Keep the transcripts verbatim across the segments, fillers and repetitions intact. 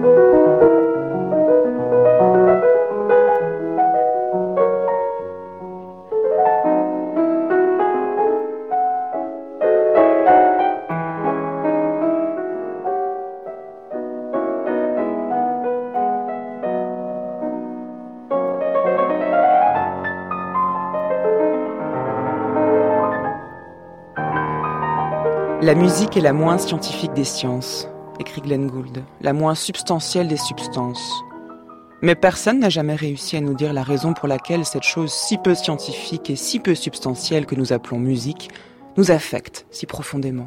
La musique est la moins scientifique des sciences, écrit Glenn Gould, la moins substantielle des substances. Mais personne n'a jamais réussi à nous dire la raison pour laquelle cette chose si peu scientifique et si peu substantielle que nous appelons musique nous affecte si profondément.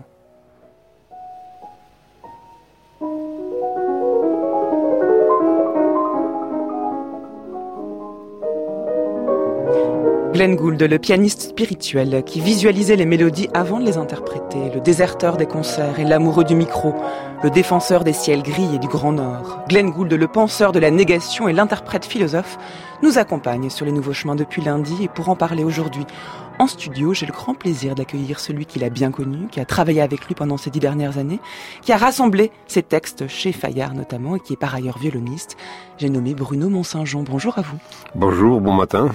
Glenn Gould, le pianiste spirituel qui visualisait les mélodies avant de les interpréter, le déserteur des concerts et l'amoureux du micro, le défenseur des ciels gris et du Grand Nord. Glenn Gould, le penseur de la négation et l'interprète philosophe, nous accompagne sur les nouveaux chemins depuis lundi et pour en parler aujourd'hui, en studio, j'ai le grand plaisir d'accueillir celui qu'il a bien connu, qui a travaillé avec lui pendant ces dix dernières années, qui a rassemblé ses textes chez Fayard notamment et qui est par ailleurs violoniste. J'ai nommé Bruno Mont-Saint-Jean. Bonjour à vous. Bonjour, bon matin.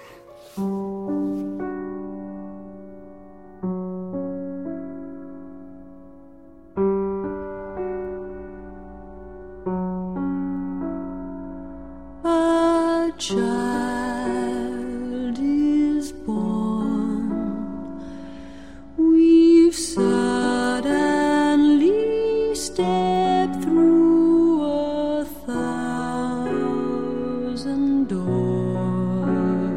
A child is born. We've suddenly stepped through a thousand doors.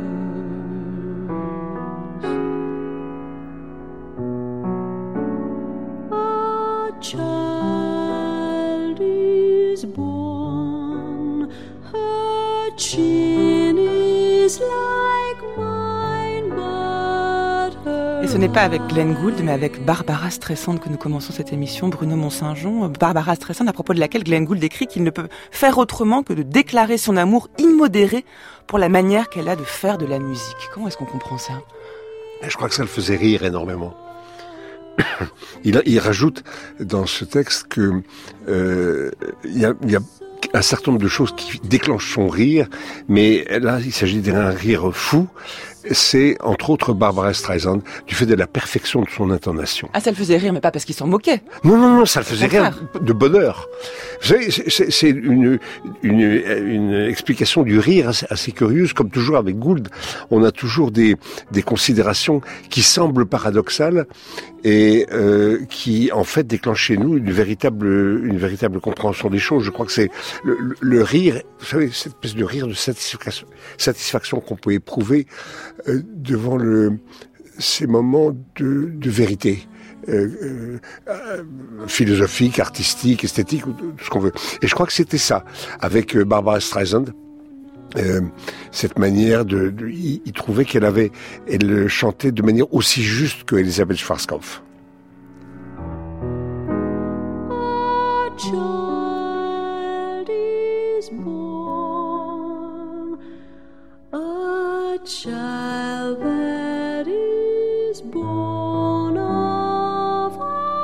A child is born. Her chin is like mine, but her Et ce n'est pas avec Glenn Gould, mais avec Barbara Streisand que nous commençons cette émission, Bruno Mont-Saint-Jean. Barbara Streisand, à propos de laquelle Glenn Gould écrit qu'il ne peut faire autrement que de déclarer son amour immodéré pour la manière qu'elle a de faire de la musique. Comment est-ce qu'on comprend ça ? Je crois que ça le faisait rire énormément. Il, il rajoute dans ce texte que euh, il y a, il y a un certain nombre de choses qui déclenchent son rire, mais là, il s'agit d'un rire fou. C'est, entre autres, Barbara Streisand, du fait de la perfection de son intonation. Ah, ça le faisait rire, mais pas parce qu'il s'en moquait. Non, non, non, ça le faisait rire Contraire. de bonheur. Vous savez, c'est, c'est, c'est une, une, une explication du rire assez, assez curieuse. Comme toujours avec Gould, on a toujours des, des considérations qui semblent paradoxales et euh, qui, en fait, déclenchent chez nous une véritable, une véritable compréhension des choses. Je crois que c'est le, le, le rire, vous savez, cette espèce de rire de satisfaction, satisfaction qu'on peut éprouver euh, devant le, ces moments de, de vérité. Euh, euh, philosophique, artistique, esthétique, tout ce qu'on veut. Et je crois que c'était ça, avec euh, Barbara Streisand, euh, cette manière de, de il, il trouvait qu'elle avait, elle chantait de manière aussi juste que Elisabeth Schwarzkopf. A child is born. A child that is born of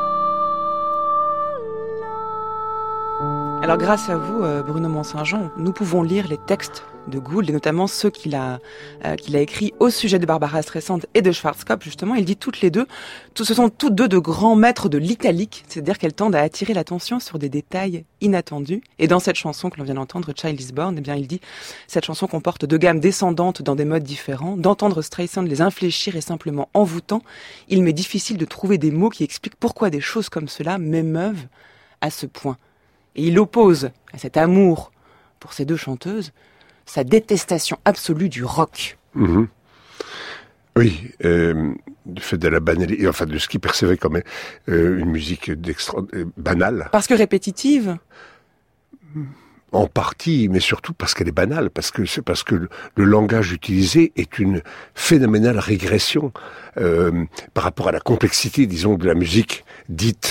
Allah. Alors grâce à vous, euh, Bruno Mont-Saint-Jean, nous pouvons lire les textes de Gould, et notamment ceux qu'il a, euh, qu'il a écrits au sujet de Barbara Streisand et de Schwarzkopf, justement. Il dit toutes les deux, tout, ce sont toutes deux de grands maîtres de l'italique, c'est-à-dire qu'elles tendent à attirer l'attention sur des détails inattendus. Et dans cette chanson que l'on vient d'entendre, Child is Born, eh bien, il dit, cette chanson comporte deux gammes descendantes dans des modes différents. D'entendre Streisand les infléchir est simplement envoûtant. Il m'est difficile de trouver des mots qui expliquent pourquoi des choses comme cela m'émeuvent à ce point. Et il oppose à cet amour pour ces deux chanteuses sa détestation absolue du rock. Mmh. Oui, euh, du fait de la banalité, enfin de ce qu'il percevait comme euh, une musique d'extra, euh, banale. Parce que répétitive ? En partie, mais surtout parce qu'elle est banale, parce que c'est parce que le, le langage utilisé est une phénoménale régression euh, par rapport à la complexité, disons, de la musique dite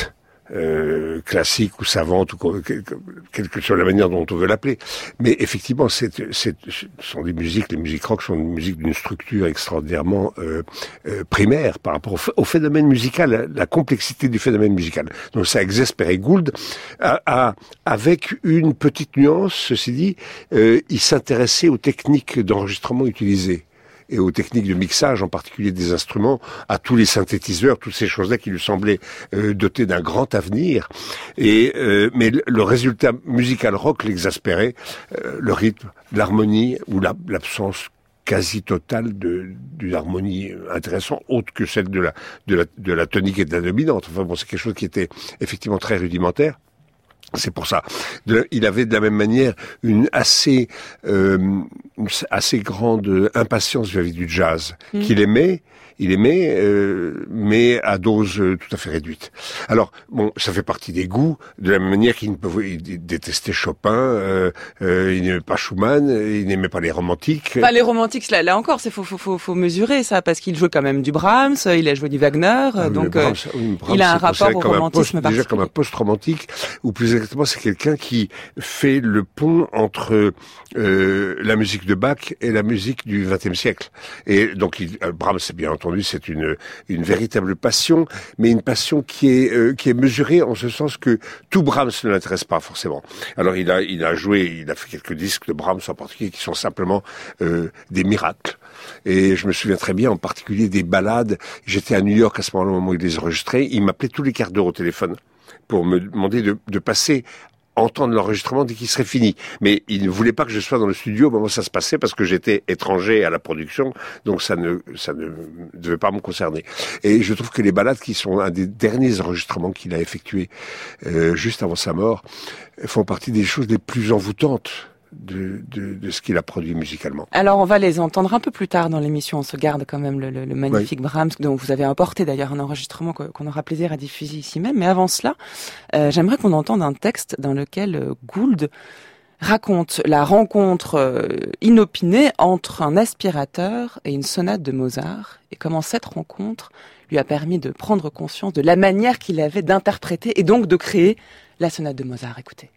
euh, classique ou savante, ou quelle que soit la manière dont on veut l'appeler. Mais effectivement, c'est, c'est, ce sont des musiques, les musiques rock sont des musiques d'une structure extraordinairement euh, euh, primaire par rapport au, au phénomène musical, la, la complexité du phénomène musical. Donc ça a exaspéré Gould, à, à, avec une petite nuance, ceci dit, euh, il s'intéressait aux techniques d'enregistrement utilisées et aux techniques de mixage, en particulier des instruments, à tous les synthétiseurs, toutes ces choses-là qui lui semblaient euh, dotées d'un grand avenir. Et euh, mais le, le résultat musical rock l'exaspérait, euh, le rythme, l'harmonie ou la, l'absence quasi totale de d'une harmonie intéressante, autre que celle de la de la de la tonique et de la dominante. Enfin bon, c'est quelque chose qui était effectivement très rudimentaire. C'est pour ça. De, il avait de la même manière une assez, euh, une assez grande impatience vis-à-vis du jazz, mmh. qu'il aimait, il aimait, euh, mais à dose euh, tout à fait réduite. Alors, bon, ça fait partie des goûts, de la même manière qu'il ne pouvait, il détestait Chopin, euh, euh, il n'aimait pas Schumann, il n'aimait pas les romantiques. Enfin, les romantiques, là, là encore, c'est faut, faut, faut, faut mesurer ça, parce qu'il joue quand même du Brahms, il a joué du Wagner, ah, donc Brahms, euh, oui, Brahms, il a un rapport au romantisme post, déjà comme un post-romantique, ou plus exactement, c'est quelqu'un qui fait le pont entre euh, la musique de Bach et la musique du vingtième siècle. Et donc, il, Brahms, c'est bien entendu, c'est une une véritable passion, mais une passion qui est euh, qui est mesurée en ce sens que tout Brahms ne l'intéresse pas forcément. Alors, il a il a joué, il a fait quelques disques de Brahms en particulier qui sont simplement euh, des miracles. Et je me souviens très bien, en particulier des ballades. J'étais à New York à ce moment-là, au moment où il les enregistrait. Il m'appelait tous les quarts d'heure au téléphone pour me demander de, de passer entendre l'enregistrement dès qu'il serait fini. Mais il ne voulait pas que je sois dans le studio au moment où ça se passait parce que j'étais étranger à la production, donc ça ne, ça ne devait pas me concerner. Et je trouve que les ballades, qui sont un des derniers enregistrements qu'il a effectués euh, juste avant sa mort, font partie des choses les plus envoûtantes De, de, de ce qu'il a produit musicalement. Alors on va les entendre un peu plus tard dans l'émission. On se garde quand même le, le, le magnifique oui. Brahms, dont vous avez apporté d'ailleurs un enregistrement qu'on aura plaisir à diffuser ici même. Mais avant cela, euh, j'aimerais qu'on entende un texte dans lequel euh, Gould raconte la rencontre euh, inopinée entre un aspirateur et une sonate de Mozart, et comment cette rencontre lui a permis de prendre conscience de la manière qu'il avait d'interpréter et donc de créer la sonate de Mozart. Écoutez.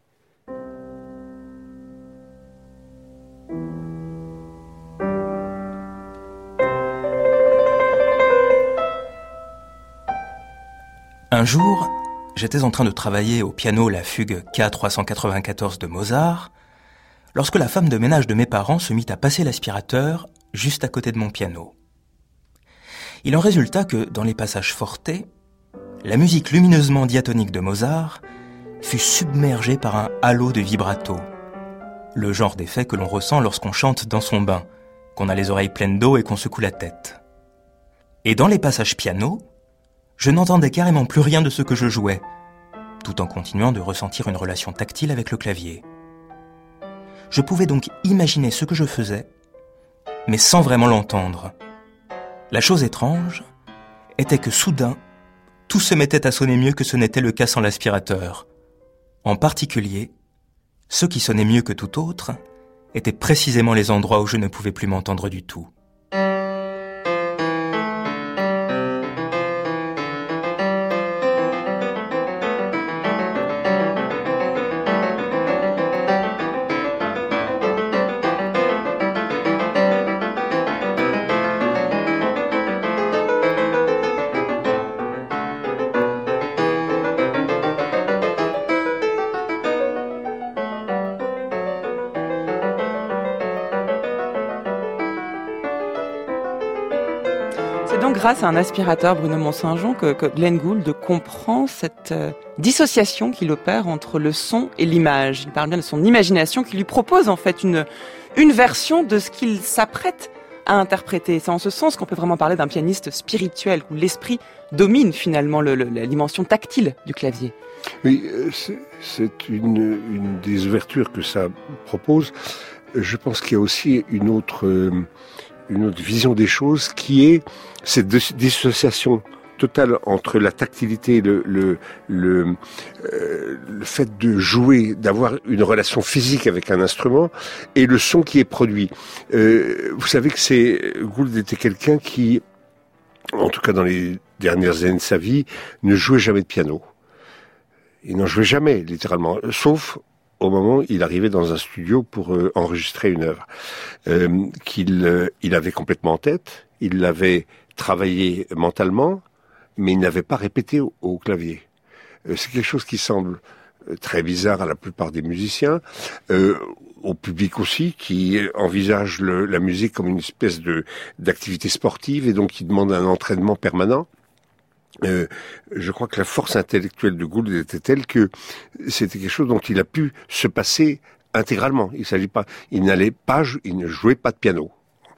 Un jour, j'étais en train de travailler au piano la fugue K trois cent quatre-vingt-quatorze de Mozart, lorsque la femme de ménage de mes parents se mit à passer l'aspirateur juste à côté de mon piano. Il en résulta que, dans les passages fortés, la musique lumineusement diatonique de Mozart fut submergée par un halo de vibrato, le genre d'effet que l'on ressent lorsqu'on chante dans son bain, qu'on a les oreilles pleines d'eau et qu'on secoue la tête. Et dans les passages piano, je n'entendais carrément plus rien de ce que je jouais, tout en continuant de ressentir une relation tactile avec le clavier. Je pouvais donc imaginer ce que je faisais, mais sans vraiment l'entendre. La chose étrange était que soudain, tout se mettait à sonner mieux que ce n'était le cas sans l'aspirateur. En particulier, ce qui sonnait mieux que tout autre étaient précisément les endroits où je ne pouvais plus m'entendre du tout. Grâce à un aspirateur, Bruno Mont-Saint-Jean, que, que Glenn Gould comprend cette euh, dissociation qu'il opère entre le son et l'image. Il parle bien de son imagination qui lui propose en fait une, une version de ce qu'il s'apprête à interpréter. C'est en ce sens qu'on peut vraiment parler d'un pianiste spirituel, où l'esprit domine finalement le, le, la dimension tactile du clavier. Oui, c'est, c'est une, une des ouvertures que ça propose. Je pense qu'il y a aussi une autre... Euh, une autre vision des choses qui est cette dissociation totale entre la tactilité et le, le, le, euh, le fait de jouer, d'avoir une relation physique avec un instrument et le son qui est produit. Euh, vous savez que c'est, Gould était quelqu'un qui, en tout cas dans les dernières années de sa vie, ne jouait jamais de piano. Il n'en jouait jamais, littéralement, sauf au moment où il arrivait dans un studio pour euh, enregistrer une œuvre euh, qu'il euh, il avait complètement en tête, il l'avait travaillé mentalement, mais il n'avait pas répété au, au clavier. Euh, c'est quelque chose qui semble euh, très bizarre à la plupart des musiciens, euh, au public aussi, qui envisage le, la musique comme une espèce de d'activité sportive et donc qui demande un entraînement permanent. Euh, je crois que la force intellectuelle de Gould était telle que c'était quelque chose dont il a pu se passer intégralement. Il s'agit pas, il n'allait pas, il ne jouait pas de piano.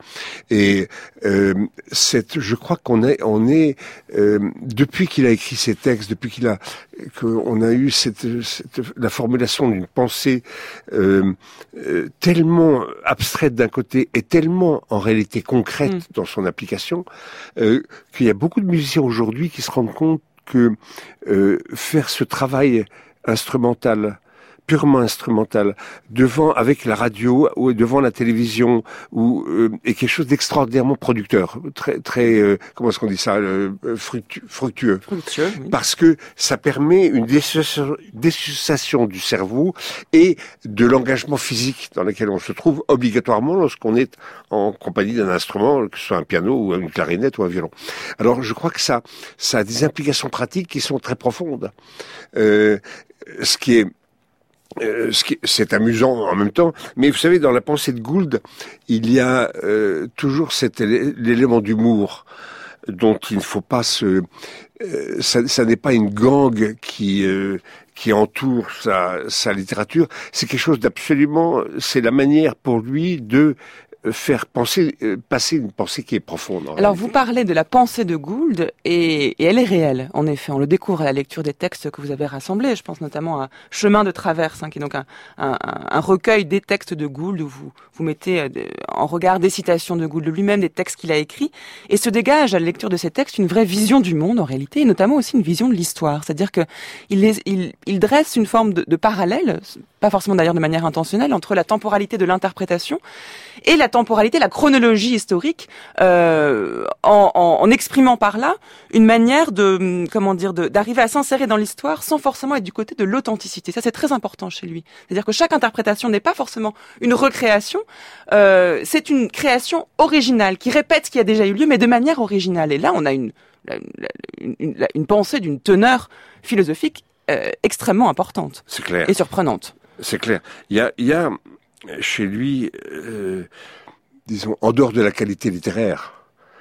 Et euh, cette, je crois qu'on est, on est euh, depuis qu'il a écrit ses textes, depuis qu'il a, qu'on a eu cette, cette la formulation d'une pensée euh, euh, tellement abstraite d'un côté et tellement en réalité concrète mmh. dans son application, euh, qu'il y a beaucoup de musiciens aujourd'hui qui se rendent compte que euh, faire ce travail instrumental, purement instrumental, devant, avec la radio ou devant la télévision, ou euh, est quelque chose d'extraordinairement producteur, très, très, euh, comment est-ce qu'on dit ça, euh, fructu- fructueux, fructueux oui. Parce que ça permet une dissociation du cerveau et de l'engagement physique dans lequel on se trouve obligatoirement lorsqu'on est en compagnie d'un instrument, que ce soit un piano ou une clarinette ou un violon. Alors, je crois que ça, ça a des implications pratiques qui sont très profondes. Euh, ce qui est Euh, ce qui, c'est amusant en même temps, mais vous savez, dans la pensée de Gould, il y a euh, toujours cet élé- l'élément d'humour dont il ne faut pas se... Euh, ça, ça n'est pas une gangue qui euh, qui entoure sa, sa littérature, c'est quelque chose d'absolument... C'est la manière pour lui de faire penser, euh, passer une pensée qui est profonde. Alors réalité. vous parlez de la pensée de Gould et, et elle est réelle, en effet. On le découvre à la lecture des textes que vous avez rassemblés. Je pense notamment à Chemin de traverse, hein, qui est donc un, un, un recueil des textes de Gould où vous, vous mettez en regard des citations de Gould lui-même, des textes qu'il a écrits. Et se dégage à la lecture de ces textes une vraie vision du monde en réalité, et notamment aussi une vision de l'histoire. C'est-à-dire que il, les, il, il dresse une forme de, de parallèle, pas forcément d'ailleurs de manière intentionnelle, entre la temporalité de l'interprétation et la temporalité, la chronologie historique, euh, en, en, en exprimant par là une manière de, comment dire, de, d'arriver à s'insérer dans l'histoire sans forcément être du côté de l'authenticité. Ça, c'est très important chez lui. C'est-à-dire que chaque interprétation n'est pas forcément une recréation, euh, c'est une création originale qui répète ce qui a déjà eu lieu, mais de manière originale. Et là, on a une, une, une, une pensée d'une teneur philosophique euh, extrêmement importante. C'est clair. Et surprenante. C'est clair. Il y a, il y a chez lui, euh, disons, en dehors de la qualité littéraire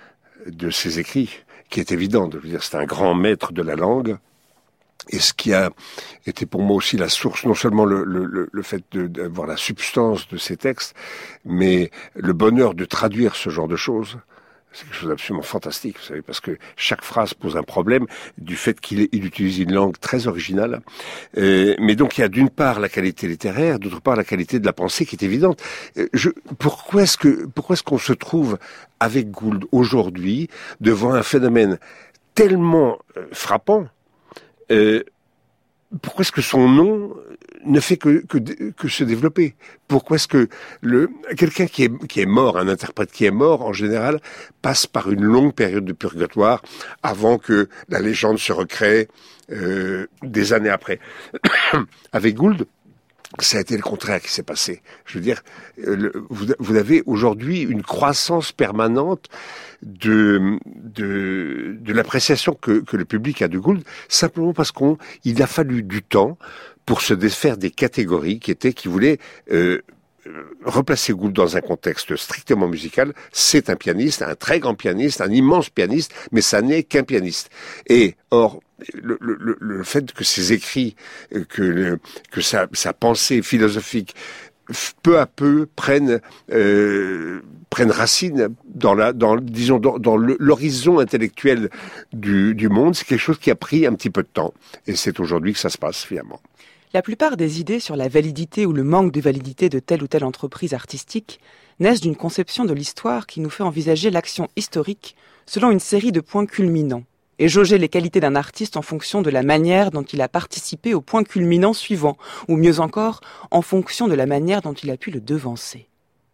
de ses écrits, qui est évidente, je veux dire, c'est un grand maître de la langue, et ce qui a été pour moi aussi la source, non seulement le, le, le fait de, d'avoir la substance de ses textes, mais le bonheur de traduire ce genre de choses. C'est quelque chose d'absolument fantastique, vous savez, parce que chaque phrase pose un problème du fait qu'il il utilise une langue très originale. Euh, mais donc il y a d'une part la qualité littéraire, d'autre part la qualité de la pensée qui est évidente. Euh, je, pourquoi est-ce que pourquoi est-ce qu'on se trouve avec Gould aujourd'hui devant un phénomène tellement euh, frappant? euh, Pourquoi est-ce que son nom ne fait que, que, que se développer? Pourquoi est-ce que le, quelqu'un qui est, qui est mort, un interprète qui est mort, en général, passe par une longue période de purgatoire avant que la légende se recrée euh, des années après? Avec Gould, ça a été le contraire qui s'est passé. Je veux dire, le, vous, vous avez aujourd'hui une croissance permanente de de, de l'appréciation que, que le public a de Gould, simplement parce qu'on il a fallu du temps pour se défaire des catégories qui étaient qui voulaient euh, replacer Gould dans un contexte strictement musical. C'est un pianiste, un très grand pianiste, un immense pianiste, mais ça n'est qu'un pianiste. Et or, le, le, le fait que ses écrits, que, le, que sa, sa pensée philosophique, peu à peu prennent euh, prennent racine dans la dans disons dans, dans l'horizon intellectuel du, du monde, c'est quelque chose qui a pris un petit peu de temps, et c'est aujourd'hui que ça se passe finalement. La plupart des idées sur la validité ou le manque de validité de telle ou telle entreprise artistique naissent d'une conception de l'histoire qui nous fait envisager l'action historique selon une série de points culminants et jauger les qualités d'un artiste en fonction de la manière dont il a participé au point culminant suivant, ou mieux encore, en fonction de la manière dont il a pu le devancer.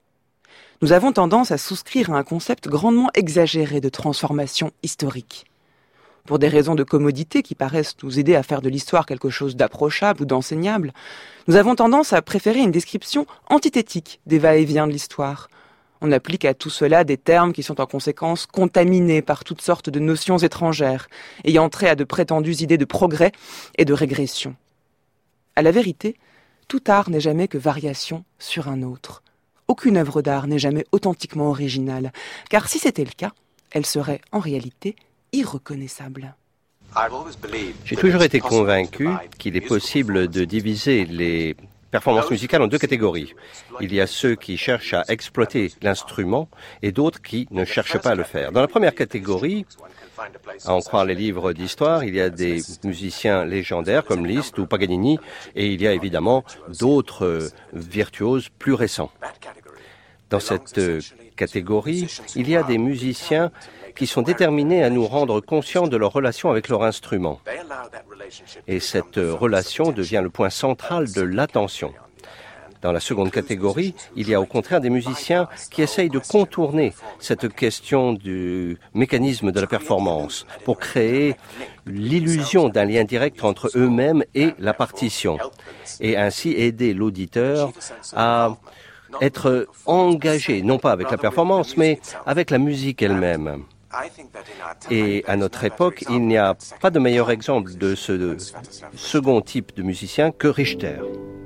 Nous avons tendance à souscrire à un concept grandement exagéré de transformation historique. pour des raisons de commodité qui paraissent nous aider à faire de l'histoire quelque chose d'approchable ou d'enseignable, nous avons tendance à préférer une description antithétique des va-et-vient de l'histoire. On applique à tout cela des termes qui sont en conséquence contaminés par toutes sortes de notions étrangères, ayant trait à de prétendues idées de progrès et de régression. À la vérité, tout art n'est jamais que variation sur un autre. Aucune œuvre d'art n'est jamais authentiquement originale, car si c'était le cas, elle serait en réalité irreconnaissable. J'ai toujours été convaincu qu'il est possible de diviser les performances musicales en deux catégories. Il y a ceux qui cherchent à exploiter l'instrument et d'autres qui ne cherchent pas à le faire. Dans la première catégorie, à en croire les livres d'histoire, il y a des musiciens légendaires comme Liszt ou Paganini et il y a évidemment d'autres virtuoses plus récents. Dans cette catégorie, il y a des musiciens qui sont déterminés à nous rendre conscients de leur relation avec leur instrument. Et cette relation devient le point central de l'attention. Dans la seconde catégorie, il y a au contraire des musiciens qui essayent de contourner cette question du mécanisme de la performance pour créer l'illusion d'un lien direct entre eux-mêmes et la partition, et ainsi aider l'auditeur à être engagé, non pas avec la performance, mais avec la musique elle-même. Et à notre époque, il n'y a pas de meilleur exemple de ce second type de musicien que Richter.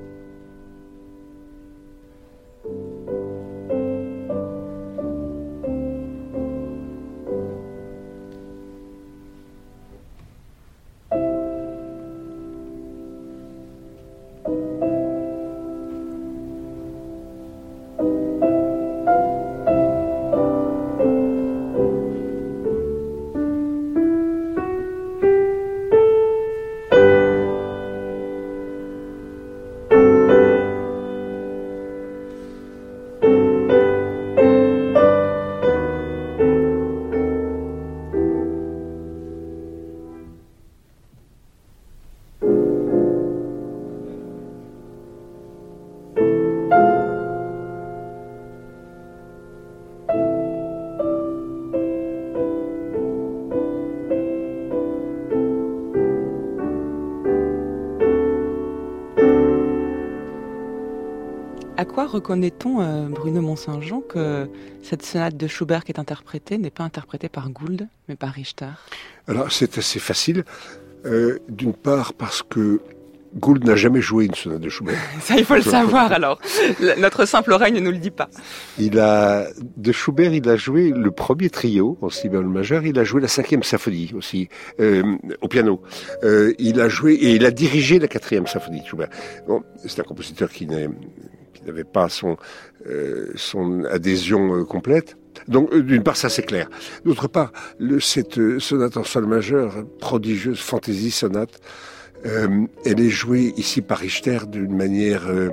À quoi reconnaît-on, euh, Bruno Mont-Saint-Jean, que cette sonate de Schubert qui est interprétée n'est pas interprétée par Gould, mais par Richter? Alors, c'est assez facile. Euh, d'une part, parce que Gould n'a jamais joué une sonate de Schubert. Ça, il faut le savoir, alors. Notre simple oreille ne nous le dit pas. Il a, de Schubert, il a joué le premier trio en si bémol majeur. Il a joué la cinquième symphonie aussi, euh, au piano. Euh, il a joué, et il a dirigé la quatrième symphonie de Schubert. Bon, c'est un compositeur qui n'est, qui n'avait pas son, euh, son adhésion euh, complète. Donc, euh, d'une part, ça c'est clair. D'autre part, le, cette euh, sonate en sol majeur, prodigieuse, fantaisie sonate, euh, elle est jouée ici par Richter d'une manière euh,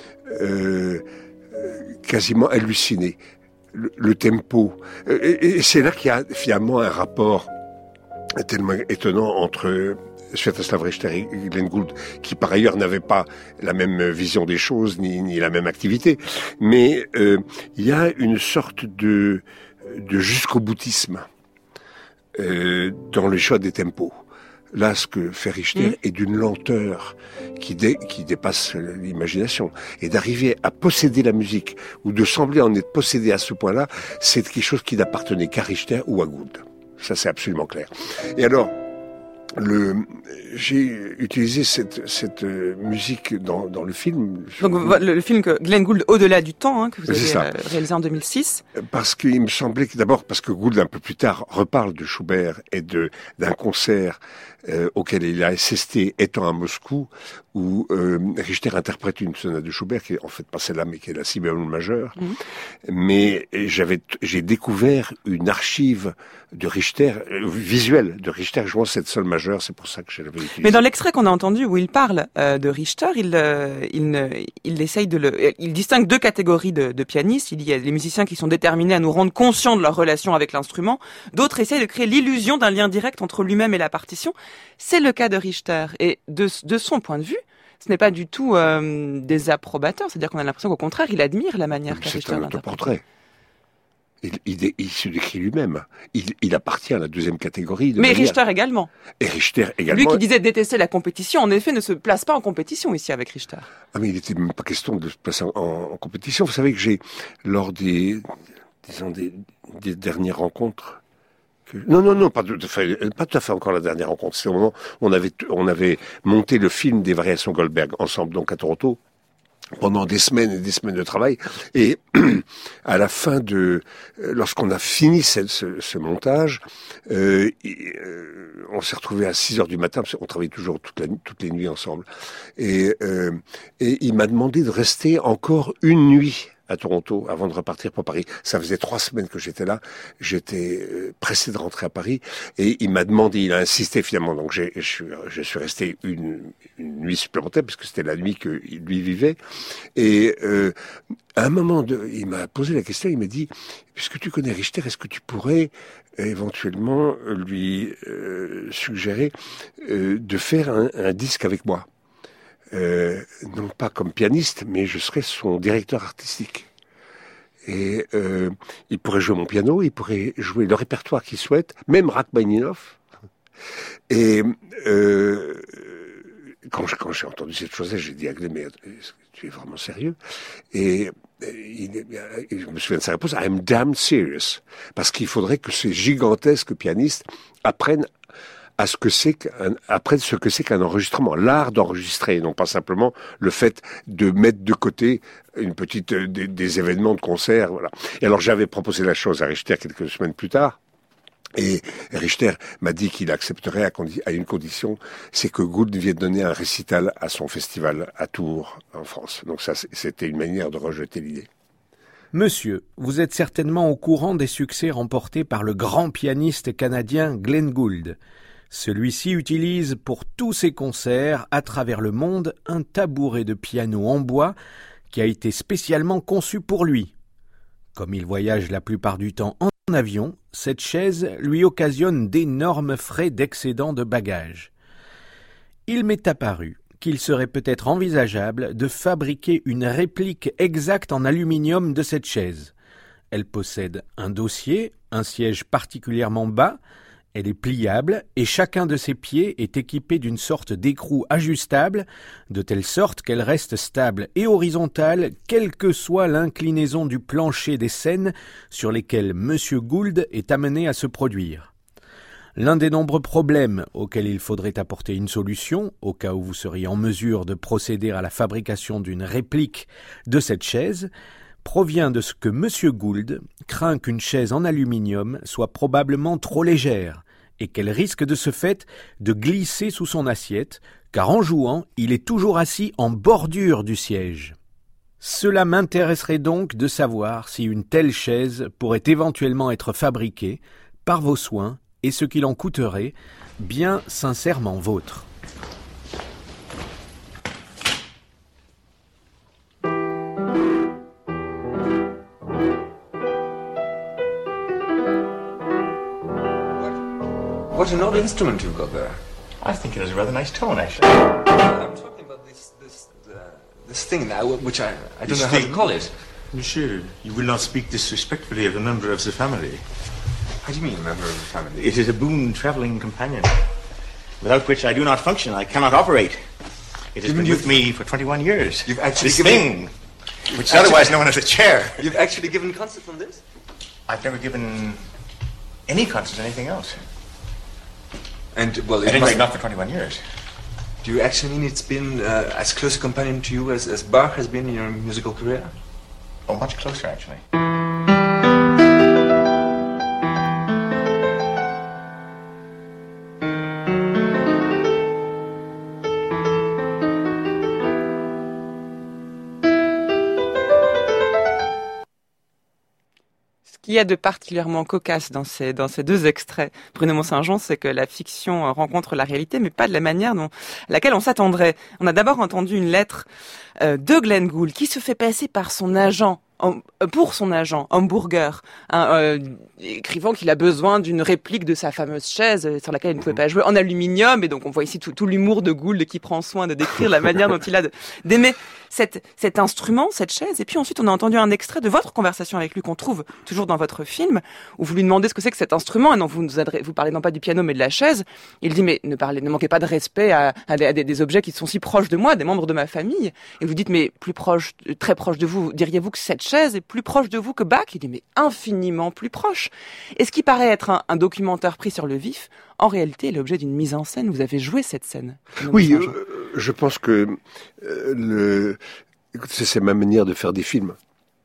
euh, quasiment hallucinée. Le, le tempo. Euh, et, et c'est là qu'il y a finalement un rapport tellement étonnant entre Sviatoslav Richter et Glenn Gould, qui par ailleurs n'avaient pas la même vision des choses, ni, ni la même activité. Mais euh, il y a une sorte de, de jusqu'au-boutisme euh, dans le choix des tempos. Là, ce que fait Richter mmh. est d'une lenteur qui, dé, qui dépasse l'imagination. Et d'arriver à posséder la musique, ou de sembler en être possédé à ce point-là, c'est quelque chose qui n'appartenait qu'à Richter ou à Gould. Ça, c'est absolument clair. Et alors, le, j'ai utilisé cette, cette euh, musique dans, dans le film. Donc le, le film que Glenn Gould, Au-delà du temps, hein, que vous avez euh, réalisé en deux mille six. Parce qu'il me semblait que d'abord, parce que Gould un peu plus tard reparle de Schubert et de d'un concert euh, auquel il a assisté étant à Moscou, où euh, Richter interprète une sonate de Schubert qui est en fait pas celle-là, mais qui est la si bémol majeure. Mmh. Mais j'avais, j'ai découvert une archive de Richter euh, visuelle de Richter jouant cette sol majeure. C'est pour ça que je l'avais utilisé. Mais dans l'extrait qu'on a entendu où il parle euh, de Richter, il, euh, il, ne, il essaye de le, il distingue deux catégories de, de pianistes. Il y a les musiciens qui sont déterminés à nous rendre conscients de leur relation avec l'instrument. D'autres essayent de créer l'illusion d'un lien direct entre lui-même et la partition. C'est le cas de Richter. Et de, de son point de vue, ce n'est pas du tout euh, désapprobateur. C'est-à-dire qu'on a l'impression qu'au contraire, il admire la manière qu'a Richter d'interpréter. C'est un autoportrait. Il, il, il se décrit lui-même. Il, il appartient à la deuxième catégorie. De Mais manière... Richter également. Et Richter également. Lui qui disait détester la compétition, en effet, ne se place pas en compétition ici avec Richter. Ah, mais il n'était même pas question de se placer en, en, en compétition. Vous savez que j'ai, lors des, disons, des, des dernières rencontres, que... non, non, non, pas tout à fait, pas tout à fait encore la dernière rencontre. C'est au moment où on avait, on avait monté le film des Variations Goldberg ensemble, donc à Toronto, pendant des semaines et des semaines de travail. Et à la fin de, lorsqu'on a fini ce, ce, ce montage, euh, et, euh, on s'est retrouvés à six heures du matin, parce qu'on travaillait toujours toute la, toutes les nuits ensemble. Et, euh, et il m'a demandé de rester encore une nuit à Toronto avant de repartir pour Paris. Ça faisait trois semaines que j'étais là. J'étais euh, pressé de rentrer à Paris et il m'a demandé, il a insisté finalement. Donc j'ai, je, suis, je suis resté une, une nuit supplémentaire parce que c'était la nuit qu'il lui vivait. Et euh, à un moment, de, il m'a posé la question. Il m'a dit, puisque tu connais Richter, est-ce que tu pourrais éventuellement lui euh, suggérer euh, de faire un, un disque avec moi? Euh, non pas comme pianiste, mais je serais son directeur artistique. Et euh, il pourrait jouer mon piano, il pourrait jouer le répertoire qu'il souhaite, même Rachmaninoff. Et euh, quand, je, quand j'ai entendu cette chose-là, j'ai dit à Glenn, mais tu es vraiment sérieux? Et il, il, je me souviens de sa réponse, I'm damn serious. Parce qu'il faudrait que ces gigantesques pianistes apprennent à ce que c'est qu'un, après ce que c'est qu'un enregistrement, l'art d'enregistrer, non pas simplement le fait de mettre de côté une petite, des, des événements de concert, voilà. Et alors j'avais proposé la chose à Richter quelques semaines plus tard, et Richter m'a dit qu'il accepterait à, condi- à une condition, c'est que Gould vienne donner un récital à son festival à Tours, en France. Donc ça, c'était une manière de rejeter l'idée. Monsieur, vous êtes certainement au courant des succès remportés par le grand pianiste canadien Glenn Gould. Celui-ci utilise pour tous ses concerts à travers le monde un tabouret de piano en bois qui a été spécialement conçu pour lui. Comme il voyage la plupart du temps en avion, cette chaise lui occasionne d'énormes frais d'excédent de bagages. Il m'est apparu qu'il serait peut-être envisageable de fabriquer une réplique exacte en aluminium de cette chaise. Elle possède un dossier, un siège particulièrement bas. Elle est pliable et chacun de ses pieds est équipé d'une sorte d'écrou ajustable, de telle sorte qu'elle reste stable et horizontale, quelle que soit l'inclinaison du plancher des scènes sur lesquelles M. Gould est amené à se produire. L'un des nombreux problèmes auxquels il faudrait apporter une solution, au cas où vous seriez en mesure de procéder à la fabrication d'une réplique de cette chaise, provient de ce que M. Gould craint qu'une chaise en aluminium soit probablement trop légère et qu'elle risque de ce fait de glisser sous son assiette, car en jouant, il est toujours assis en bordure du siège. Cela m'intéresserait donc de savoir si une telle chaise pourrait éventuellement être fabriquée par vos soins et ce qu'il en coûterait, bien sincèrement vôtre. What an odd instrument you've got there. I think it has a rather nice tone, actually. I'm talking about this this uh, this thing now, which I I don't This know how to thing? call it. Monsieur, you will not speak disrespectfully of a member of the family. How do you mean, member of the family? It is a boon travelling companion, without which I do not function. I cannot operate. It has You been mean with you've- me for twenty-one years. You've actually this given- thing, which is Actually- otherwise known as a chair. You've actually given concerts on this? I've never given any concert or anything else. And well, At it any must, rate, not for twenty-one years. do you actually mean it's been uh, as close a companion to you as, as Bach has been in your musical career? Oh, much closer, actually. Ce qu'il y a de particulièrement cocasse dans ces, dans ces deux extraits, Bruno Mont-Saint-Jean, c'est que la fiction rencontre la réalité, mais pas de la manière dont, à laquelle on s'attendrait. On a d'abord entendu une lettre euh, de Glenn Gould qui se fait passer par son agent en, pour son agent, Hamburger, un, euh, écrivant qu'il a besoin d'une réplique de sa fameuse chaise sur laquelle il ne pouvait pas jouer, en aluminium. Et donc on voit ici tout, tout l'humour de Gould qui prend soin de décrire la manière dont il a de, d'aimer cette, cet instrument, cette chaise. Et puis ensuite, on a entendu un extrait de votre conversation avec lui qu'on trouve toujours dans votre film, où vous lui demandez ce que c'est que cet instrument. Et non, vous nous adressez, vous parlez non pas du piano, mais de la chaise. Il dit, mais ne parlez, ne manquez pas de respect à, à, des, à des, des objets qui sont si proches de moi, des membres de ma famille. Et vous dites, mais plus proche, très proche de vous, diriez-vous que cette chaise est plus proche de vous que Bach? Il dit, mais infiniment plus proche. Et ce qui paraît être un, un documentaire pris sur le vif, en réalité, est l'objet d'une mise en scène. Vous avez joué cette scène. Oui, euh, je pense que euh, le, écoutez, c'est ma manière de faire des films.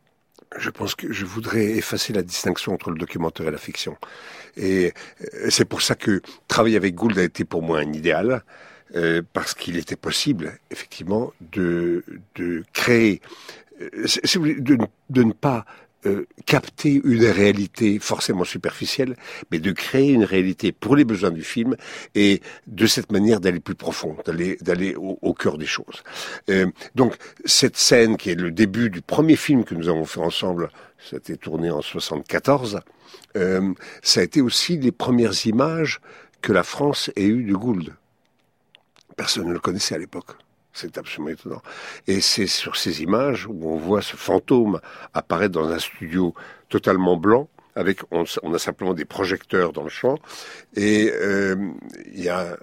Je pense que je voudrais effacer la distinction entre le documentaire et la fiction. Et c'est pour ça que travailler avec Gould a été pour moi un idéal, euh, parce qu'il était possible, effectivement, de, de créer, de, de ne pas euh, capter une réalité forcément superficielle, mais de créer une réalité pour les besoins du film, et de cette manière d'aller plus profond, d'aller d'aller au, au cœur des choses. Euh, donc cette scène qui est le début du premier film que nous avons fait ensemble, ça a été tourné en soixante-quatorze, euh, ça a été aussi les premières images que la France ait eues de Gould. Personne ne le connaissait à l'époque. C'est absolument étonnant. Et c'est sur ces images où on voit ce fantôme apparaître dans un studio totalement blanc, avec on, on a simplement des projecteurs dans le champ, et euh, il y a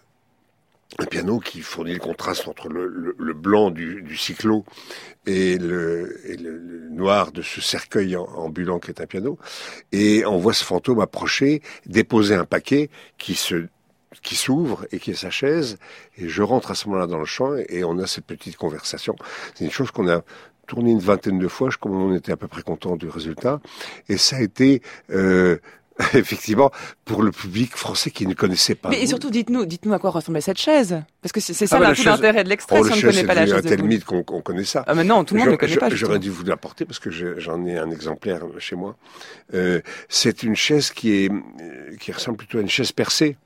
un piano qui fournit le contraste entre le, le, le blanc du, du cyclo et, le, et le, le noir de ce cercueil ambulant qui est un piano. Et on voit ce fantôme approcher, déposer un paquet qui se qui s'ouvre et qui est sa chaise, et je rentre à ce moment-là dans le champ et on a cette petite conversation. C'est une chose qu'on a tournée une vingtaine de fois, je crois qu'on était à peu près content du résultat, et ça a été euh, effectivement pour le public français qui ne connaissait pas. Mais et surtout, dites-nous, dites-nous à quoi ressemblait cette chaise, parce que c'est, c'est ça ah bah là, tout chaise... l'intérêt de l'extrait, oh, si on ne connaît pas la chaise. C'est un tel mythe qu'on, qu'on connaît ça. Ah mais non, tout le monde ne connaît pas. J'aurais dû vous l'apporter parce que je, j'en ai un exemplaire chez moi. Euh, c'est une chaise qui est qui ressemble plutôt à une chaise percée,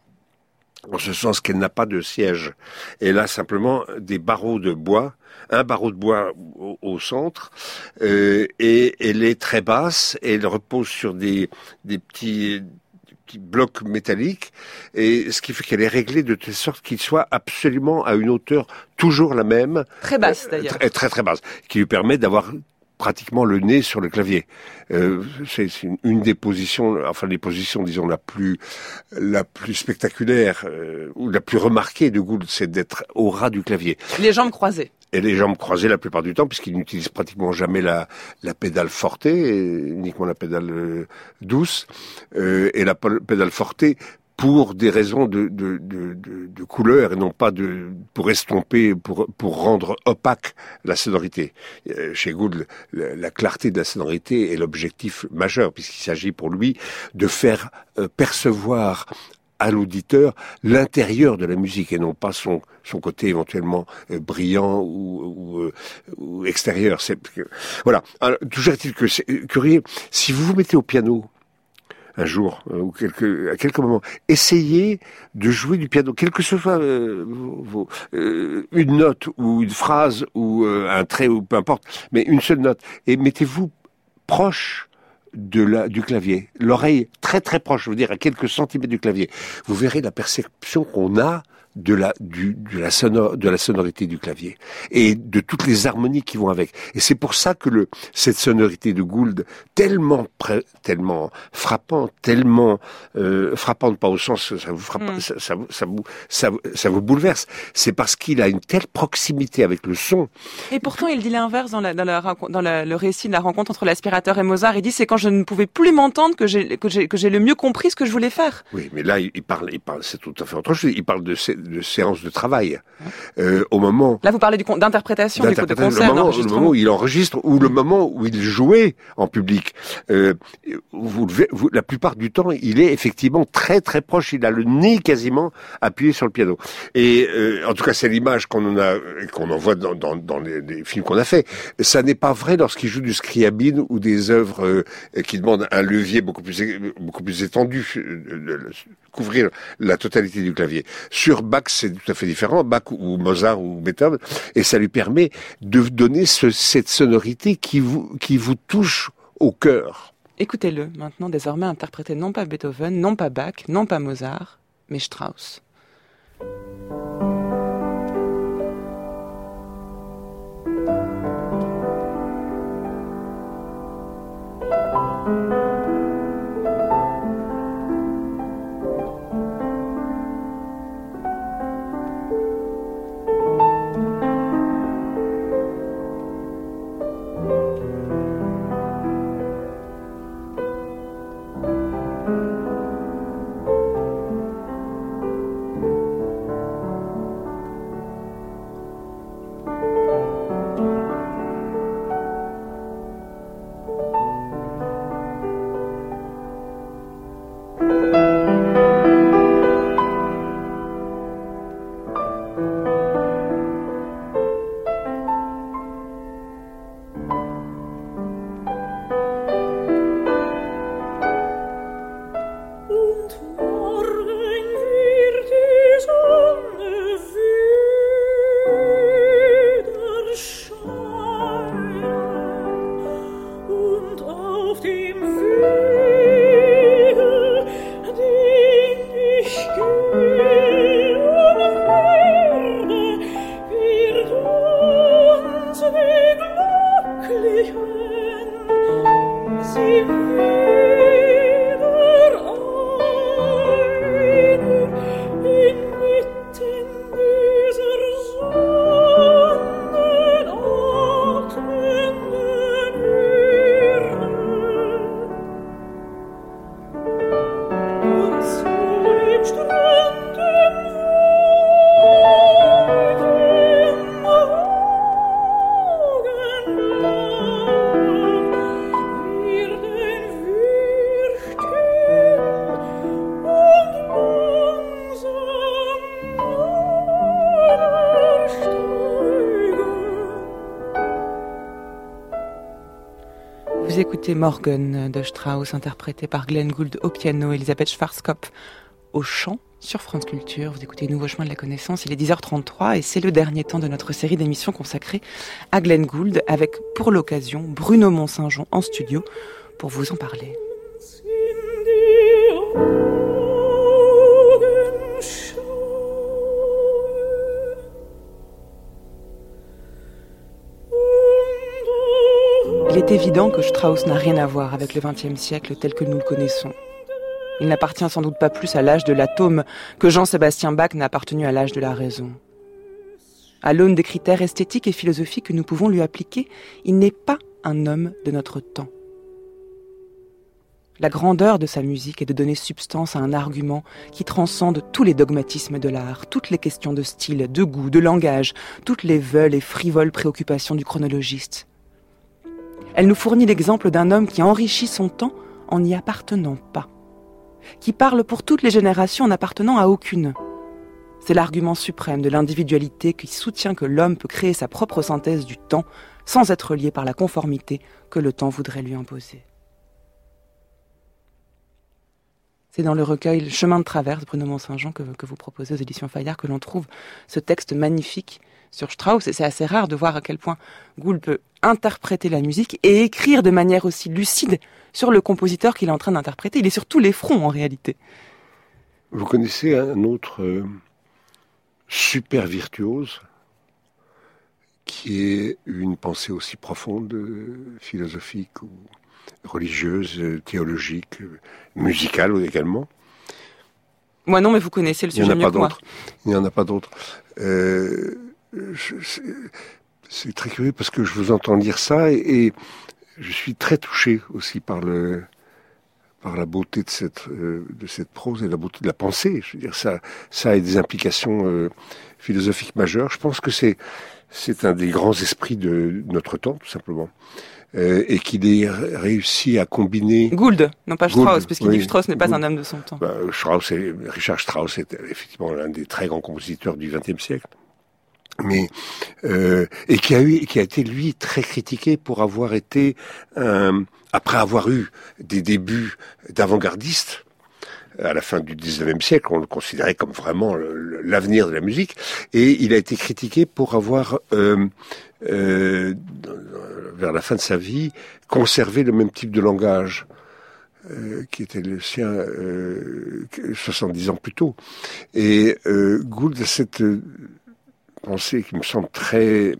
en ce sens qu'elle n'a pas de siège. Elle a simplement des barreaux de bois, un barreau de bois au, au centre, euh, et elle est très basse, et elle repose sur des, des petits, des petits blocs métalliques, et ce qui fait qu'elle est réglée de telle sorte qu'il soit absolument à une hauteur toujours la même. Très basse d'ailleurs. Euh, très, très très basse, qui lui permet d'avoir pratiquement le nez sur le clavier. Euh, c'est, c'est une, une des positions, enfin les positions, disons, la plus, la plus spectaculaire euh, ou la plus remarquée de Gould, c'est d'être au ras du clavier. Les jambes croisées. Et les jambes croisées la plupart du temps, puisqu'il n'utilise pratiquement jamais la, la pédale forte, uniquement la pédale euh, douce, euh, et la pédale forte pour des raisons de, de, de, de, de couleur et non pas de, pour estomper, pour, pour rendre opaque la sonorité. Chez Gould, la, la clarté de la sonorité est l'objectif majeur, puisqu'il s'agit pour lui de faire euh, percevoir à l'auditeur l'intérieur de la musique et non pas son, son côté éventuellement euh, brillant ou, ou, euh, ou extérieur. C'est, voilà. Alors, toujours est-il que c'est curieux, si vous vous mettez au piano, un jour, euh, ou quelques, à quelques moments, essayez de jouer du piano, quelle que soit euh, vos, euh, une note ou une phrase ou euh, un trait ou peu importe, mais une seule note, et mettez-vous proche de la, du clavier, l'oreille très très proche, je veux dire à quelques centimètres du clavier. Vous verrez la perception qu'on a de la, du, de la sonor, de la sonorité du clavier et de toutes les harmonies qui vont avec. Et c'est pour ça que le, cette sonorité de Gould, tellement pré, tellement frappante, tellement euh, frappante, pas au sens ça vous frappe, mm. ça, ça, ça vous ça, ça vous bouleverse. C'est parce qu'il a une telle proximité avec le son. Et pourtant, il dit l'inverse dans, la, dans, la, dans la, le récit de la rencontre entre l'aspirateur et Mozart. Il dit c'est quand je ne pouvais plus m'entendre que j'ai que j'ai que j'ai le mieux compris ce que je voulais faire. Oui, mais là, il, il parle, il parle, c'est tout à fait autre chose. Il parle de de séances de travail. Euh, au moment... Là, vous parlez du, d'interprétation, du coup, de concert, le moment, le moment où il enregistre ou le moment où il jouait en public. Euh, vous, vous, la plupart du temps, il est effectivement très très proche. Il a le nez quasiment appuyé sur le piano. Et euh, en tout cas, c'est l'image qu'on en a, qu'on en voit dans, dans, dans les, les films qu'on a fait. Ça n'est pas vrai lorsqu'il joue du Scriabine ou des œuvres euh, qui demandent un levier beaucoup plus beaucoup plus étendu, couvrir la totalité du clavier. Sur Bach, c'est tout à fait différent, Bach ou Mozart ou Beethoven, et ça lui permet de donner ce, cette sonorité qui vous, qui vous touche au cœur. Écoutez-le, maintenant désormais interprété non pas Beethoven, non pas Bach, non pas Mozart, mais Strauss. Écoutez Morgen de Strauss, interprété par Glenn Gould au piano, Elisabeth Schwarzkopf au chant sur France Culture. Vous écoutez Nouveau chemin de la connaissance, il est dix heures trente-trois et c'est le dernier temps de notre série d'émissions consacrée à Glenn Gould, avec pour l'occasion Bruno Mont-Saint-Jean en studio pour vous en parler. Il est évident que Strauss n'a rien à voir avec le vingtième siècle tel que nous le connaissons. Il n'appartient sans doute pas plus à l'âge de l'atome que Jean-Sébastien Bach n'a appartenu à l'âge de la raison. À l'aune des critères esthétiques et philosophiques que nous pouvons lui appliquer, il n'est pas un homme de notre temps. La grandeur de sa musique est de donner substance à un argument qui transcende tous les dogmatismes de l'art, toutes les questions de style, de goût, de langage, toutes les veules et frivoles préoccupations du chronologiste. Elle nous fournit l'exemple d'un homme qui enrichit son temps en n'y appartenant pas, qui parle pour toutes les générations en n'appartenant à aucune. C'est l'argument suprême de l'individualité qui soutient que l'homme peut créer sa propre synthèse du temps sans être lié par la conformité que le temps voudrait lui imposer. C'est dans le recueil Le chemin de traverse, Bruno Mont-Saint-Jean, que, que vous proposez aux éditions Fayard, que l'on trouve ce texte magnifique sur Strauss. Et c'est assez rare de voir à quel point Gould peut interpréter la musique et écrire de manière aussi lucide sur le compositeur qu'il est en train d'interpréter. Il est sur tous les fronts, en réalité. Vous connaissez un autre euh, super virtuose qui est une pensée aussi profonde, euh, philosophique ou religieuse, théologique, musicale également? Moi non, mais vous connaissez le sujet mieux que moi. Il n'y en a pas d'autres. Euh, c'est, c'est très curieux parce que je vous entends lire ça et, et je suis très touché aussi par le par la beauté de cette euh, de cette prose et la beauté de la pensée. Je veux dire, ça ça a des implications euh, philosophiques majeures. Je pense que c'est c'est un des grands esprits de notre temps, tout simplement. Euh, et qu'il ait réussi à combiner... Gould, non pas Strauss, Gould, parce qu'il oui, dit que Strauss n'est pas Gould. un homme de son temps. Bah, Strauss est, Richard Strauss est effectivement l'un des très grands compositeurs du vingtième siècle. Mais euh, et qui a eu, qui a été lui très critiqué pour avoir été, euh, après avoir eu des débuts d'avant-gardiste, à la fin du dix-neuvième siècle. On le considérait comme vraiment le, l'avenir de la musique. Et il a été critiqué pour avoir, euh, euh, vers la fin de sa vie, conservé le même type de langage. Euh, qui était le sien euh, soixante-dix ans plus tôt. Et euh, Gould a cette euh, pensée qui me semble très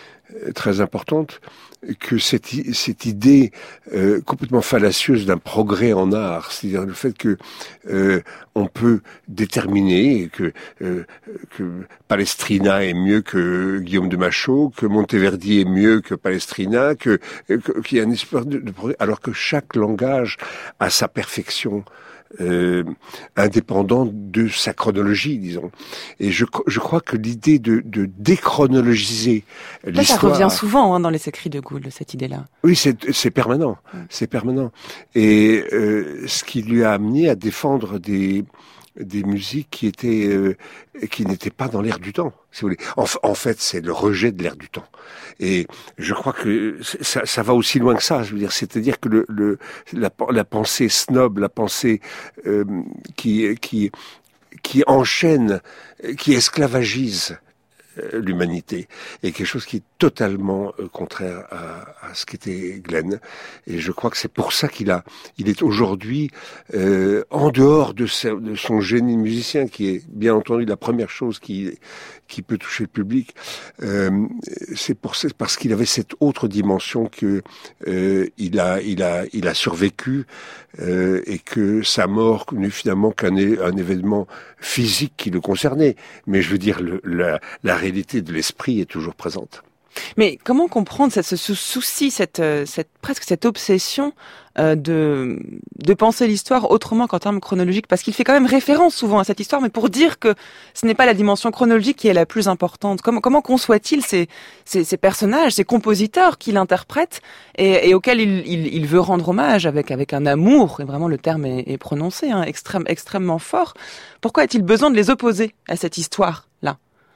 très importante, que cette, cette idée euh, complètement fallacieuse d'un progrès en art, c'est-à-dire le fait que euh, on peut déterminer que euh, que Palestrina est mieux que Guillaume de Machaut, que Monteverdi est mieux que Palestrina, que, que qu'il y a une espèce de, de progrès, alors que chaque langage a sa perfection. Euh, indépendant de sa chronologie, disons. Et je, je crois que l'idée de, de déchronologiser l'histoire... Ça revient souvent hein, dans les écrits de Gould, cette idée-là. Oui, c'est, c'est permanent. Mmh. C'est permanent. Et euh, ce qui lui a amené à défendre des... des musiques qui étaient euh, qui n'étaient pas dans l'air du temps, si vous voulez. En, en fait, c'est le rejet de l'air du temps. Et je crois que ça, ça va aussi loin que ça. Je veux dire, c'est-à-dire que le, le la, la pensée snob, la pensée euh, qui qui qui enchaîne, qui esclavagise l'humanité, est quelque chose qui est totalement euh, contraire à, à ce qu'était Glenn. Et je crois que c'est pour ça qu'il a, il est aujourd'hui euh, en dehors de, sa, de son génie musicien, qui est bien entendu la première chose qui qui peut toucher le public. Euh, c'est pour ça, parce qu'il avait cette autre dimension que euh, il a, il a, il a survécu euh, et que sa mort n'est finalement qu'un un événement physique qui le concernait. Mais je veux dire, le, la, la réalité de l'esprit est toujours présente. Mais comment comprendre cette, ce souci, cette, cette presque cette obsession euh, de de penser l'histoire autrement qu'en termes chronologiques, parce qu'il fait quand même référence souvent à cette histoire, mais pour dire que ce n'est pas la dimension chronologique qui est la plus importante. Comment comment conçoit-il ces ces, ces personnages, ces compositeurs qu'il interprète et, et auxquels il, il il veut rendre hommage avec avec un amour, et vraiment le terme est, est prononcé, hein, extrême extrêmement fort. Pourquoi a-t-il besoin de les opposer à cette histoire-là?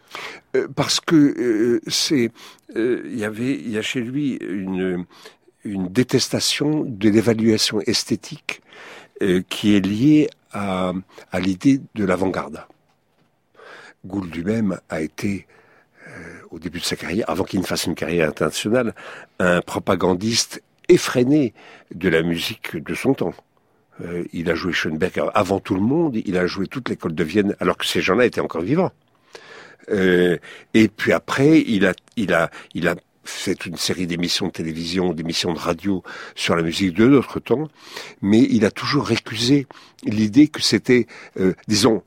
Parce que euh, c'est, il euh, y avait, il y a chez lui une une détestation de l'évaluation esthétique euh, qui est liée à à l'idée de l'avant-garde. Gould lui-même a été euh, au début de sa carrière, avant qu'il ne fasse une carrière internationale, un propagandiste effréné de la musique de son temps. Euh, il a joué Schoenberg avant tout le monde, il a joué toute l'école de Vienne, alors que ces gens-là étaient encore vivants. Euh, et puis après, il a, il a, il a fait toute une série d'émissions de télévision, d'émissions de radio sur la musique de notre temps, mais il a toujours récusé l'idée que c'était, euh, disons,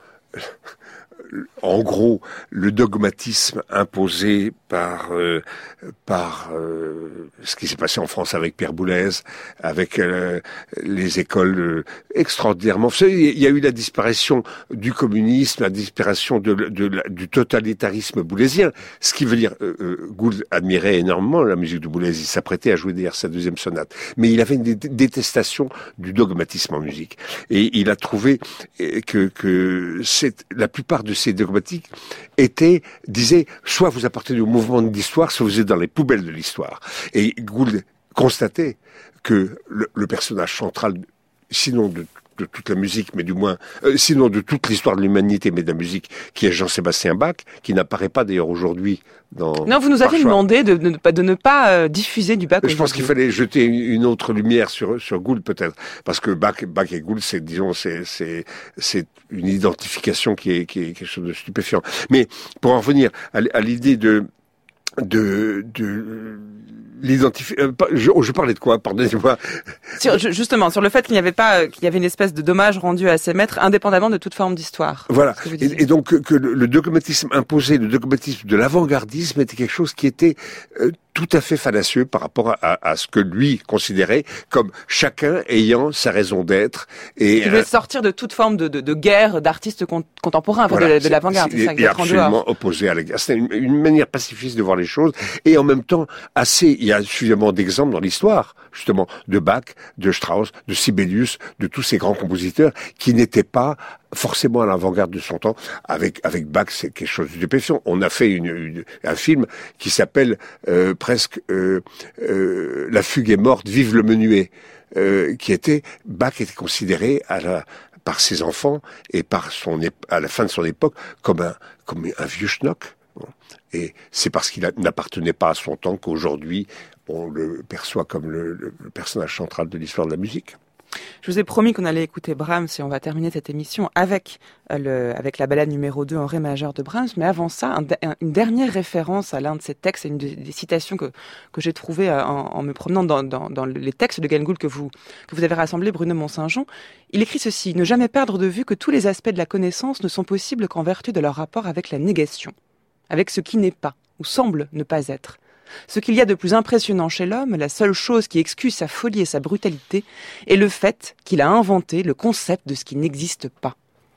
en gros, le dogmatisme imposé par euh, par euh, ce qui s'est passé en France avec Pierre Boulez, avec euh, les écoles euh, extraordinairement. Vous savez, il y a eu la disparition du communisme, la disparition de, de, de du totalitarisme boulezien. Ce qui veut dire, euh, euh, Gould admirait énormément la musique de Boulez. Il s'apprêtait à jouer d'ailleurs sa deuxième sonate, mais il avait une dé- détestation du dogmatisme en musique. Et il a trouvé que que c'est la plupart de ces dogmatiques étaient, disaient, soit vous apportez du mouvement de l'histoire, soit vous êtes dans les poubelles de l'histoire. Et Gould constatait que le, le personnage central, sinon de, de toute la musique, mais du moins, euh, sinon de toute l'histoire de l'humanité, mais de la musique, qui est Jean-Sébastien Bach, qui n'apparaît pas d'ailleurs aujourd'hui dans... Non, vous nous avez demandé de, de, de ne pas euh, diffuser du Bach. Je pense qu'il fallait jeter une autre lumière sur sur Gould peut-être, parce que Bach, Bach et Gould, c'est disons, c'est c'est c'est une identification qui est qui est quelque chose de stupéfiant. Mais pour en revenir à, à l'idée de de de l'identifier, euh, je, je parlais de quoi, pardonnez-moi. Sur, justement, sur le fait qu'il n'y avait pas, qu'il y avait une espèce de dommage rendu à ses maîtres, indépendamment de toute forme d'histoire. Voilà. Et, et donc que, que le, le dogmatisme imposé, le dogmatisme de l'avant-gardisme était quelque chose qui était euh, tout à fait fallacieux par rapport à, à, à ce que lui considérait comme chacun ayant sa raison d'être. Et il voulait euh, sortir de toute forme de, de, de guerre d'artistes con, contemporains, voilà, de, de l'avant-garde. C'est, c'est, c'est absolument opposé à la guerre. C'est une, une manière pacifiste de voir les choses et en même temps assez. Il y a suffisamment d'exemples dans l'histoire, justement, de Bach, de Strauss, de Sibelius, de tous ces grands compositeurs qui n'étaient pas forcément à l'avant-garde de son temps. Avec avec Bach, c'est quelque chose de stupéfiant. On a fait une, une, un film qui s'appelle euh, presque euh, euh, La fugue est morte, vive le menuet. Euh, qui était Bach était considéré à la par ses enfants et par son à la fin de son époque comme un comme un vieux schnock. Et c'est parce qu'il a, n'appartenait pas à son temps qu'aujourd'hui on le perçoit comme le, le, le personnage central de l'histoire de la musique. Je vous ai promis qu'on allait écouter Brahms et on va terminer cette émission avec le, avec la ballade numéro deux en ré majeur de Brahms. Mais avant ça, un, un, une dernière référence à l'un de ses textes, une des, des citations que, que j'ai trouvées en, en me promenant dans, dans, dans les textes de Glenn Gould que vous, que vous avez rassemblés, Bruno Mont-Saint-Jean. Il écrit ceci: « Ne jamais perdre de vue que tous les aspects de la connaissance ne sont possibles qu'en vertu de leur rapport avec la négation, avec ce qui n'est pas, ou semble ne pas être. Ce qu'il y a de plus impressionnant chez l'homme, la seule chose qui excuse sa folie et sa brutalité, est le fait qu'il a inventé le concept de ce qui n'existe pas. »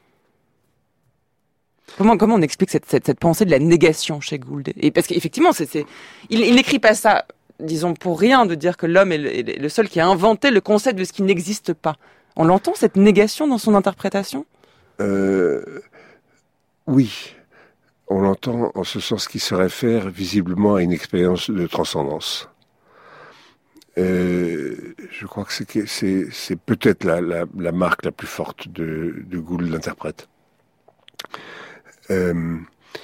Comment, comment on explique cette, cette, cette pensée de la négation chez Gould? Et parce qu'effectivement, c'est, c'est, il, il n'écrit pas ça, disons, pour rien, de dire que l'homme est le, est le seul qui a inventé le concept de ce qui n'existe pas. On l'entend, cette négation, dans son interprétation? euh, Oui. On l'entend en ce sens qu'il se réfère visiblement à une expérience de transcendance. Euh, je crois que c'est, c'est, c'est peut-être la, la, la marque la plus forte de, de Gould, l'interprète. Euh,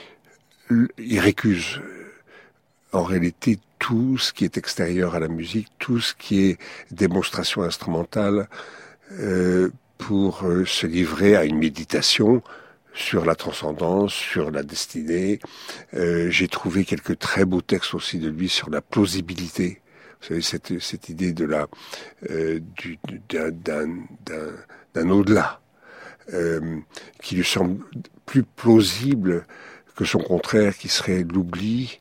il récuse en réalité tout ce qui est extérieur à la musique, tout ce qui est démonstration instrumentale, euh, pour euh, se livrer à une méditation sur la transcendance, sur la destinée. Euh, j'ai trouvé quelques très beaux textes aussi de lui sur la plausibilité. Vous savez, cette, cette idée de la, euh, du, d'un, d'un, d'un, d'un au-delà, euh, qui lui semble plus plausible que son contraire, qui serait l'oubli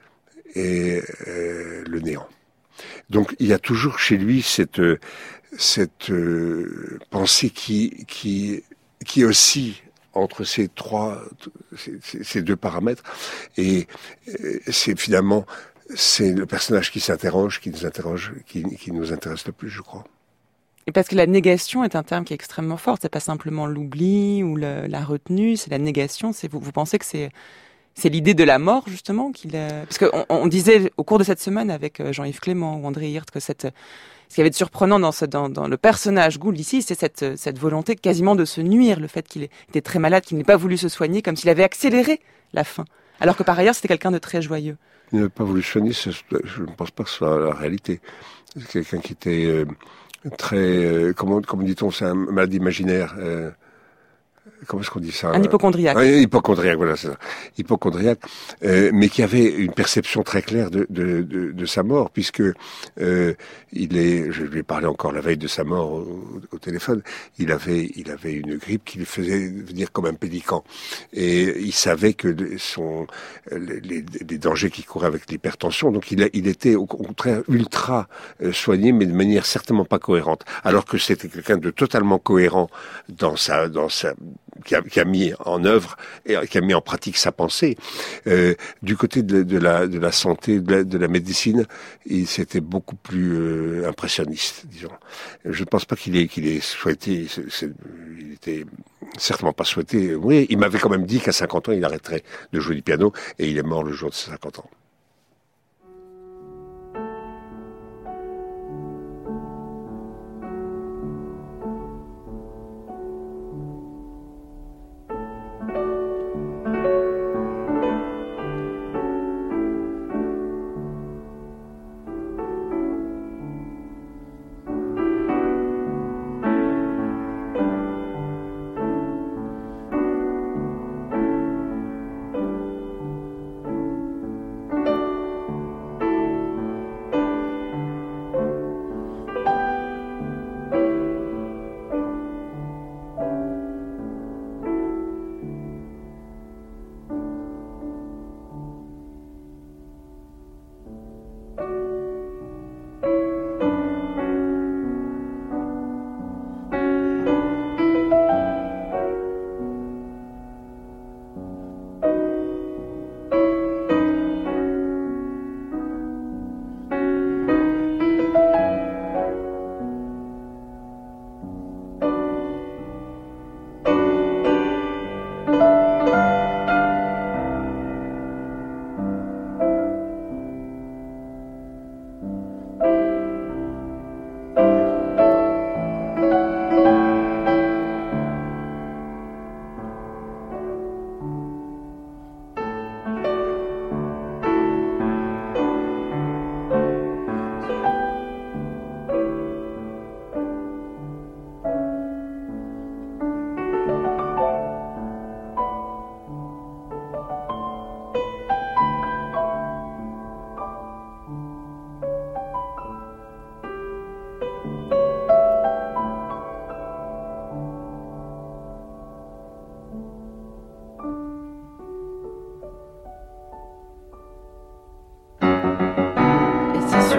et euh, le néant. Donc, il y a toujours chez lui cette, cette euh, pensée qui, qui, qui oscille entre ces trois, ces, ces deux paramètres, et c'est finalement c'est le personnage qui s'interroge, qui nous interroge, qui, qui nous intéresse le plus, je crois. Et parce que la négation est un terme qui est extrêmement fort. C'est pas simplement l'oubli ou le, la retenue, c'est la négation. C'est vous, vous pensez que c'est c'est l'idée de la mort justement qu'il a... Parce qu'on on disait au cours de cette semaine avec Jean-Yves Clément ou André Hirt que cette ce qui avait de surprenant dans, ce, dans, dans le personnage Gould ici, c'est cette, cette volonté quasiment de se nuire, le fait qu'il était très malade, qu'il n'ait pas voulu se soigner, comme s'il avait accéléré la fin. Alors que par ailleurs, c'était quelqu'un de très joyeux. Il n'a pas voulu se soigner, je ne pense pas que ce soit la réalité. C'est quelqu'un qui était euh, très, euh, comment, comment dit-on, c'est un malade imaginaire. Euh, Comment est-ce qu'on dit ça? Un hypochondriaque. Un hypochondriaque, voilà, c'est ça. Hypochondriaque, euh, mais qui avait une perception très claire de, de, de, de sa mort, puisque euh, il est, je lui ai parlé encore la veille de sa mort au, au téléphone, il avait, il avait une grippe qui lui faisait venir comme un pélican. Et il savait que son, les, les dangers qu'il courait avec l'hypertension, donc il, a, il était au contraire ultra soigné, mais de manière certainement pas cohérente. Alors que c'était quelqu'un de totalement cohérent dans sa, dans sa, Qui a, qui a mis en œuvre et qui a mis en pratique sa pensée. Euh, du côté de, de la de la santé, de la, de la médecine, il c'était beaucoup plus euh, impressionniste, disons. Je ne pense pas qu'il ait qu'il ait souhaité. C'est, c'est, il était certainement pas souhaité. Oui, il m'avait quand même dit qu'à cinquante ans, il arrêterait de jouer du piano, et il est mort le jour de ses cinquante ans.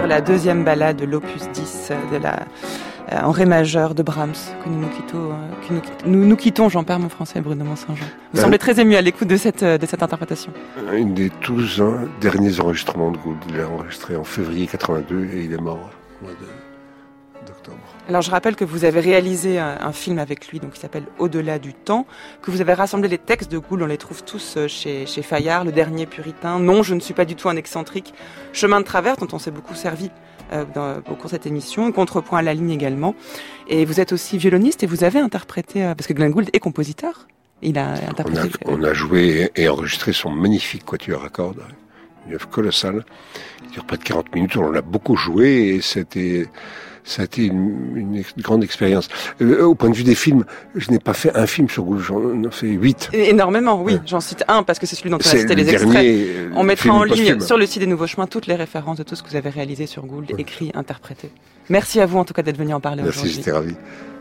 la deuxième ballade de l'opus dix de la euh, en ré majeur de Brahms que nous nous quittons, euh, que nous, nous, nous quittons, j'en perds mon français, Bruno Mont-Saint-Jean. Vous euh, semblez très ému à l'écoute de cette, de cette interprétation. Une des tous un, derniers enregistrements de Gould. Il l'a enregistré en février quatre-vingt-deux et il est mort au mois de, d'octobre. Alors je rappelle que vous avez réalisé un, un film avec lui, donc qui s'appelle Au-delà du temps, que vous avez rassemblé les textes de Gould, on les trouve tous chez, chez Fayard, Le Dernier Puritain, Non, je ne suis pas du tout un excentrique, Chemin de travers, dont on s'est beaucoup servi euh, dans, au cours de cette émission, Contrepoint à la ligne également. Et vous êtes aussi violoniste et vous avez interprété, euh, parce que Glenn Gould est compositeur, il a interprété... On a, on a joué et enregistré son magnifique quatuor à cordes, une œuvre colossale, qui dure près de quarante minutes, on l'a beaucoup joué et c'était... Ça a été une, une grande expérience. Euh, au point de vue des films, je n'ai pas fait un film sur Gould, j'en ai fait huit. Énormément, oui. Ouais. J'en cite un parce que c'est celui dont on a cité les extraits. On mettra en ligne posthume. Sur le site des Nouveaux Chemins toutes les références de tout ce que vous avez réalisé sur Gould, ouais. Écrit, interprété. Merci à vous en tout cas d'être venu en parler Merci, aujourd'hui. Merci, j'étais ravi.